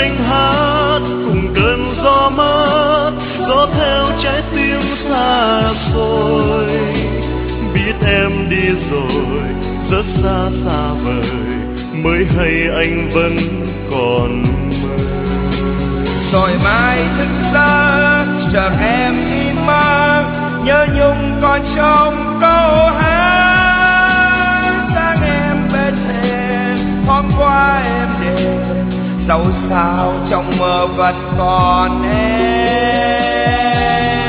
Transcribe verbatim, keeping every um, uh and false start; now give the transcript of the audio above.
anh hát cùng cơn gió mất, gió theo trái tim xa xôi. Biết em đi rồi rất xa xa vời, mới hay anh vẫn còn mơ. Rồi mai thức giấc chợt em đi mơ, nhớ nhung còn trong câu hát. Sáng em bên thềm hôm qua em đến, dẫu sao trong mơ vẫn còn em.